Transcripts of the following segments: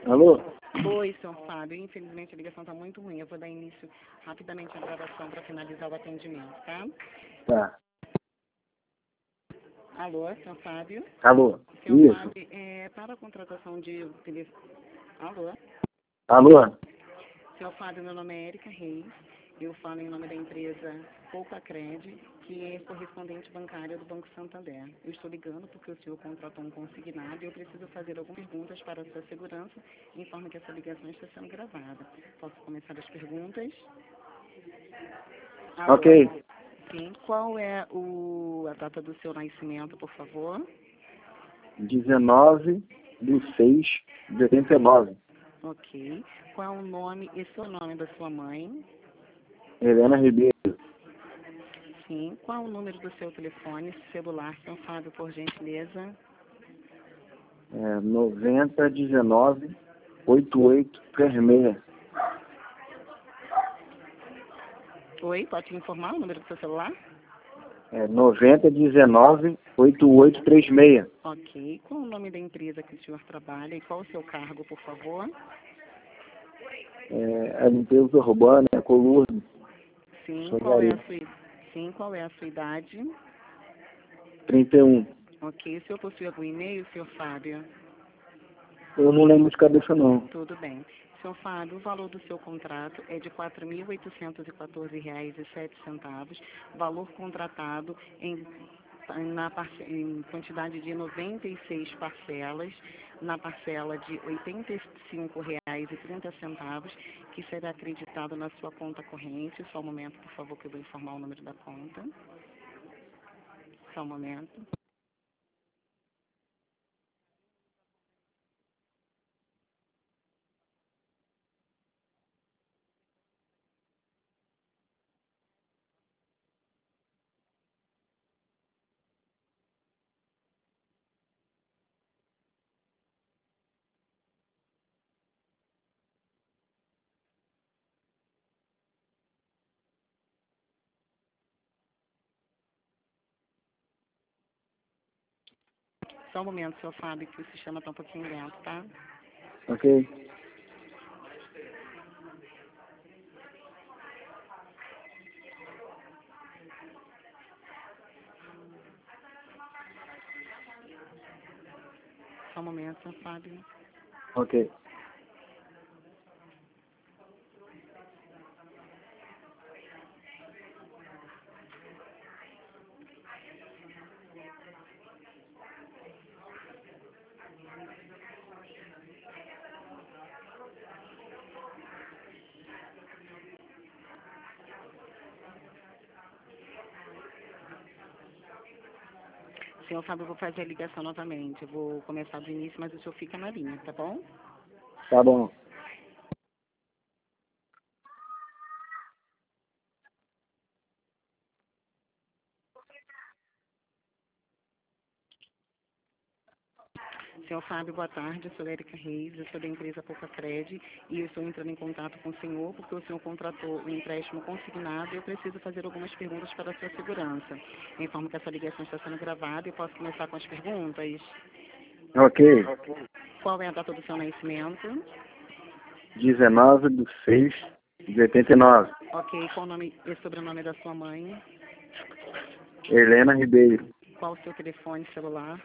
Alô? Oi, senhor Fábio. Infelizmente a ligação está muito ruim. Eu vou dar início rapidamente à gravação para finalizar o atendimento, tá? Tá. Alô, senhor Fábio? Alô? Senhor Isso. Fábio, para a contratação de telefone... Alô? Alô? Senhor Fábio, meu nome é Érica Reis. Eu falo em nome da empresa Poucacred, que é correspondente bancária do Banco Santander. Eu estou ligando porque o senhor contratou um consignado e eu preciso fazer algumas perguntas para a sua segurança. Informo que essa ligação está sendo gravada. Posso começar as perguntas? Alô? Ok. Sim. Qual é a data do seu nascimento, por favor? 19/6/89. Ok. Qual é o nome e sobrenome da sua mãe? Helena Ribeiro. Sim. Qual é o número do seu telefone celular, senhor Fábio, por gentileza? 9019-8836. Oi, pode me informar o número do seu celular? 9019-8836. Ok. Qual é o nome da empresa que o senhor trabalha e qual o seu cargo, por favor? A limpeza urbana, a coluna. Sim. Sonaria. Qual é a sua idade? 31. Ok. O senhor possui algum e-mail, senhor Fábio? Eu não lembro de cabeça, não. Tudo bem. Senhor Fábio, o valor do seu contrato é de R$ 4.814,07. Valor contratado em quantidade de 96 parcelas, na parcela de R$ 85,30, que será acreditado na sua conta corrente. Só um momento, por favor, que eu vou informar o número da conta. Só um momento. Só um momento, senhor Fábio, que o sistema está um pouquinho lento, tá? Ok. Só um momento, senhor Fábio. Ok. Senhor Fábio, eu vou fazer a ligação novamente. Eu vou começar do início, mas o senhor fica na linha, tá bom? Tá bom. Senhor Fábio, boa tarde. Eu sou Érica Reis, eu sou da empresa Poucacred e eu estou entrando em contato com o senhor porque o senhor contratou um empréstimo consignado e eu preciso fazer algumas perguntas para a sua segurança. Eu informo que essa ligação está sendo gravada e eu posso começar com as perguntas. Ok. Qual é a data do seu nascimento? 19/6/89. Ok. Qual o nome e sobrenome da sua mãe? Helena Ribeiro. Qual o seu telefone celular?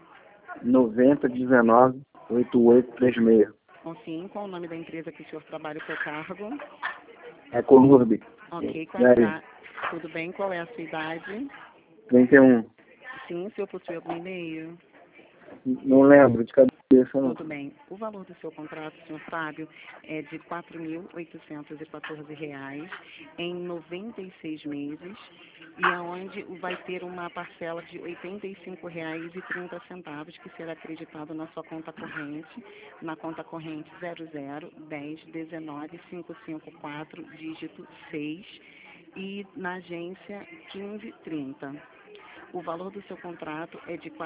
9019-8836. Sim. Qual o nome da empresa que o senhor trabalha, o seu cargo? É Colurbe. Ok. Qual é a Daí. idade? Tudo bem. Qual é a sua idade? 31. Sim. O senhor possui algum e-mail? Não lembro de cabeça, não. Tudo bem. O valor do seu contrato, senhor Fábio, é de R$ 4.814 em 96 meses e aonde vai ter uma parcela de R$ 85,30 que será acreditado na sua conta corrente, na conta corrente 0010195554, dígito 6 e na agência 1530. O valor do seu contrato é de R$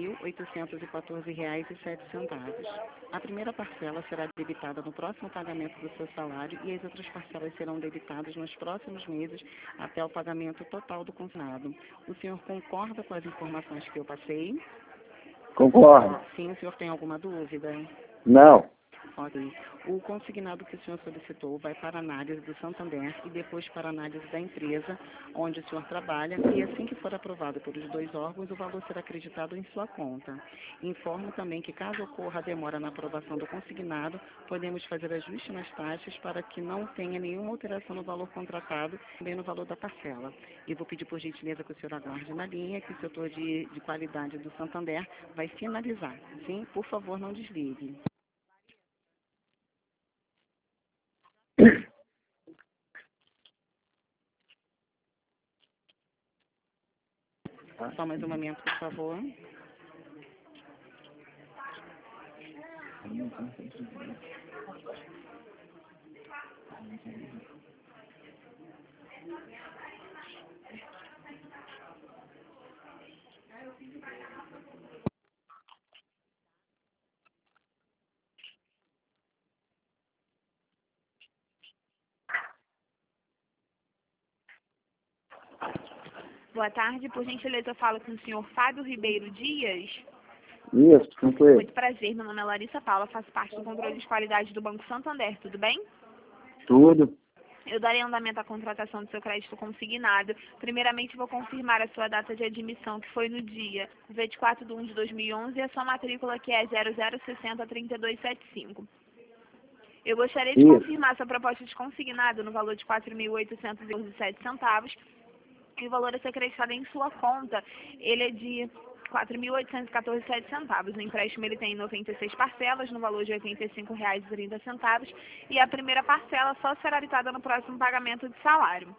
4.814,07. A primeira parcela será debitada no próximo pagamento do seu salário e as outras parcelas serão debitadas nos próximos meses até o pagamento total do consignado. O senhor concorda com as informações que eu passei? Concordo. Sim, o senhor tem alguma dúvida? Não. Ok. O consignado que o senhor solicitou vai para análise do Santander e depois para análise da empresa onde o senhor trabalha, e assim que for aprovado pelos dois órgãos, o valor será acreditado em sua conta. Informo também que, caso ocorra a demora na aprovação do consignado, podemos fazer ajuste nas taxas para que não tenha nenhuma alteração no valor contratado, também no valor da parcela. E vou pedir por gentileza que o senhor aguarde na linha, que o setor de qualidade do Santander vai finalizar. Sim, por favor, não desligue. Só mais um momento, por favor. Boa tarde, por gentileza eu falo com o senhor Fábio Ribeiro Dias. Isso, tranquilo. Muito prazer, meu nome é Larissa Paula, faço parte do controle de qualidade do Banco Santander, tudo bem? Tudo. Eu darei andamento à contratação do seu crédito consignado. Primeiramente vou confirmar a sua data de admissão, que foi no dia 24/1 de 2011, e a sua matrícula, que é 00603275. Eu gostaria de confirmar sua proposta de consignado no valor de R$ 4.817. E o valor a ser acreditado em sua conta, ele é de R$ 4.814,07. O empréstimo ele tem 96 parcelas, no valor de R$ 85,30, e a primeira parcela só será quitada no próximo pagamento de salário.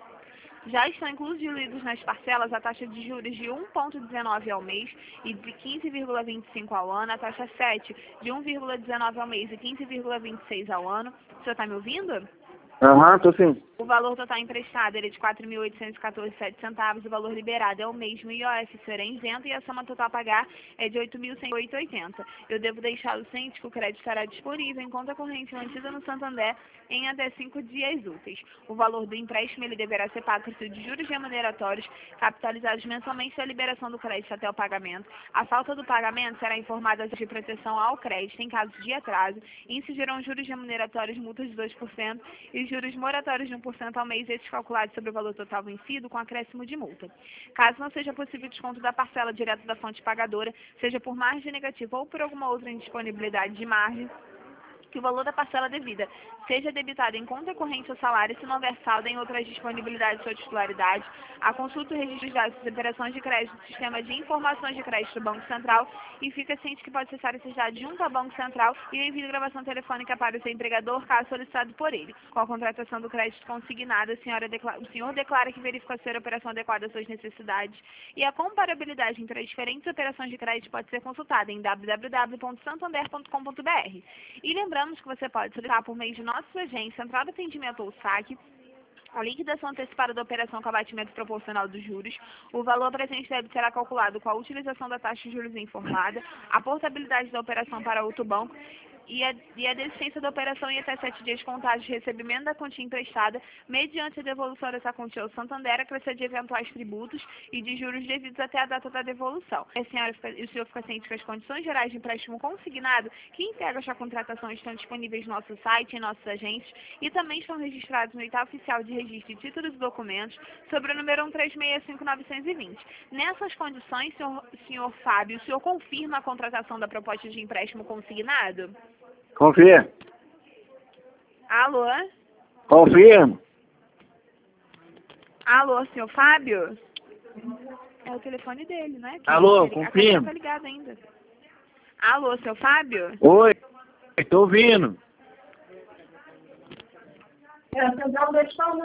Já estão incluídos nas parcelas a taxa de juros de 1,19 ao mês e de 15,25 ao ano, a taxa 7 de 1,19 ao mês e 15,26 ao ano. O senhor está me ouvindo? Aham, tô sim. O valor total emprestado ele é de R$ 4.814,07, o valor liberado é o mesmo, e o IOF será isento, e a soma total a pagar é de R$ 8.108,80. Eu devo deixá-lo ciente que o crédito estará disponível em conta corrente mantida no Santander em até 5 dias úteis. O valor do empréstimo ele deverá ser pago por de juros remuneratórios capitalizados mensalmente da liberação do crédito até o pagamento. A falta do pagamento será informada de proteção ao crédito em caso de atraso, e incidirão juros remuneratórios, multas de 2% e juros moratórios de 1% ao mês, esses calculados sobre o valor total vencido com acréscimo de multa. Caso não seja possível o desconto da parcela direto da fonte pagadora, seja por margem negativa ou por alguma outra indisponibilidade de margem, que o valor da parcela devida seja debitado em conta corrente ou salário, se não houver saldo em outras disponibilidades de sua titularidade. A consulta o registro de dados das operações de crédito do Sistema de Informações de Crédito do Banco Central, e fica ciente que pode acessar esses dados junto ao Banco Central e o envio de gravação telefônica para o seu empregador, caso solicitado por ele. Com a contratação do crédito consignado, o senhor declara que verificou ser a operação adequada às suas necessidades, e a comparabilidade entre as diferentes operações de crédito pode ser consultada em www.santander.com.br. E lembramos que você pode solicitar por meio de nossa agência, Central de Atendimento ou saque, a liquidação antecipada da operação com abatimento proporcional dos juros. O valor presente deve será calculado com a utilização da taxa de juros informada, a portabilidade da operação para outro banco e a desistência da operação em até 7 dias contados de recebimento da quantia emprestada, mediante a devolução dessa quantia ao Santander, a crescer de eventuais tributos e de juros devidos até a data da devolução. O senhor fica ciente que as condições gerais de empréstimo consignado que integram esta contratação estão disponíveis no nosso site, em nossos agentes, e também estão registrados no Item Oficial de Registro de Títulos e Documentos, sobre o número 1365920. Nessas condições, senhor Fábio, o senhor confirma a contratação da proposta de empréstimo consignado? Confirmo. Alô? Confirmo. Alô, senhor Fábio? É o telefone dele, né? Alô, A confirmo. tá ligada ainda. Alô, seu Fábio? Oi, tô ouvindo.